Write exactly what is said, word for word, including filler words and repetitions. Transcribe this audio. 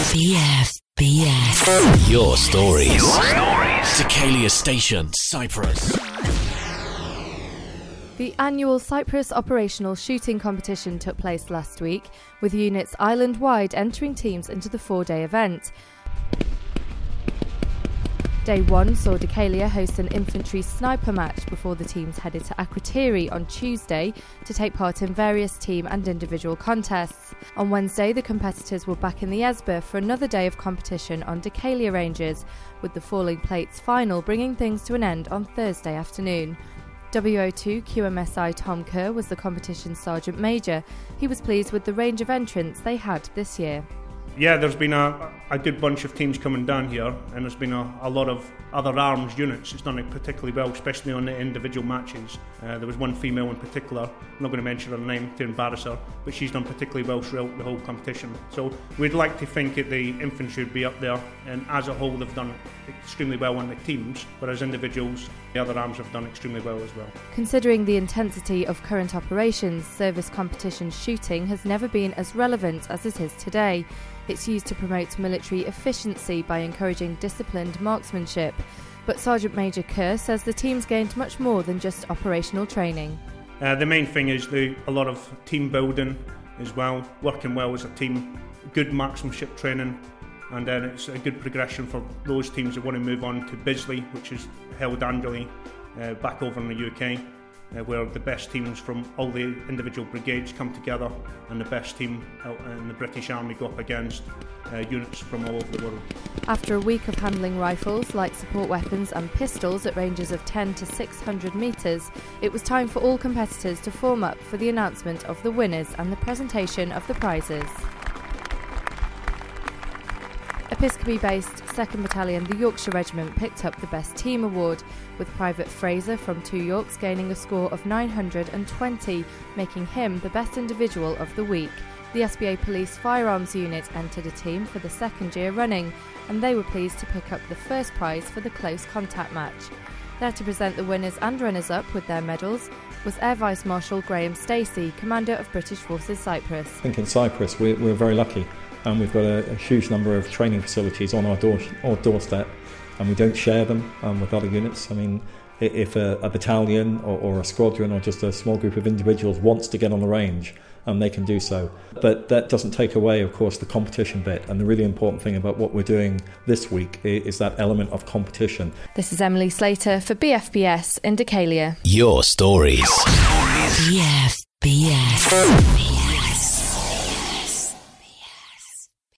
B F B S. Your stories. Your stories. Deucalia Station, Cyprus. The annual Cyprus Operational Shooting Competition took place last week, with units island-wide entering teams into the four-day event. Day one saw Deucalia host an infantry sniper match before the teams headed to Akrotiri on Tuesday to take part in various team and individual contests. On Wednesday, the competitors were back in the Esba for another day of competition on Deucalia Ranges, with the Falling Plates final bringing things to an end on Thursday afternoon. W O two Q M S I Tom Kerr was the competition's Sergeant Major. He was pleased with the range of entrants they had this year. Yeah, there's been a, a good bunch of teams coming down here, and there's been a, a lot of other arms units. It's done it particularly well, especially on the individual matches. Uh, there was one female in particular, I'm not going to mention her name to embarrass her, but she's done particularly well throughout the whole competition. So we'd like to think that the infantry would be up there, and as a whole they've done extremely well on the teams, but as individuals, the other arms have done extremely well as well. Considering the intensity of current operations, service competition shooting has never been as relevant as it is today. It's used to promote military efficiency by encouraging disciplined marksmanship. But Sergeant Major Kerr says the team's gained much more than just operational training. Uh, the main thing is the, a lot of team building as well, working well as a team, good marksmanship training, and then it's a good progression for those teams that want to move on to Bisley, which is held annually uh, back over in the U K. Uh, where the best teams from all the individual brigades come together, and the best team out in the British Army go up against uh, units from all over the world. After a week of handling rifles, light support weapons and pistols at ranges of ten to six hundred metres, it was time for all competitors to form up for the announcement of the winners and the presentation of the prizes. Episcopi-based second Battalion, the Yorkshire Regiment, picked up the Best Team Award, with Private Fraser from Two Yorks gaining a score of nine hundred twenty, making him the best individual of the week. The S B A Police Firearms Unit entered a team for the second year running, and they were pleased to pick up the first prize for the close contact match. There to present the winners and runners-up with their medals was Air Vice Marshal Graham Stacey, Commander of British Forces Cyprus. I think in Cyprus we're, we're very lucky, and we've got a, a huge number of training facilities on our, door, our doorstep, and we don't share them um, with other units. I mean, if a, a battalion or, or a squadron or just a small group of individuals wants to get on the range, um, they can do so. But that doesn't take away, of course, the competition bit. And the really important thing about what we're doing this week is that element of competition. This is Emily Slater for B F B S in Deucalia. Your stories. Your stories. B F B S.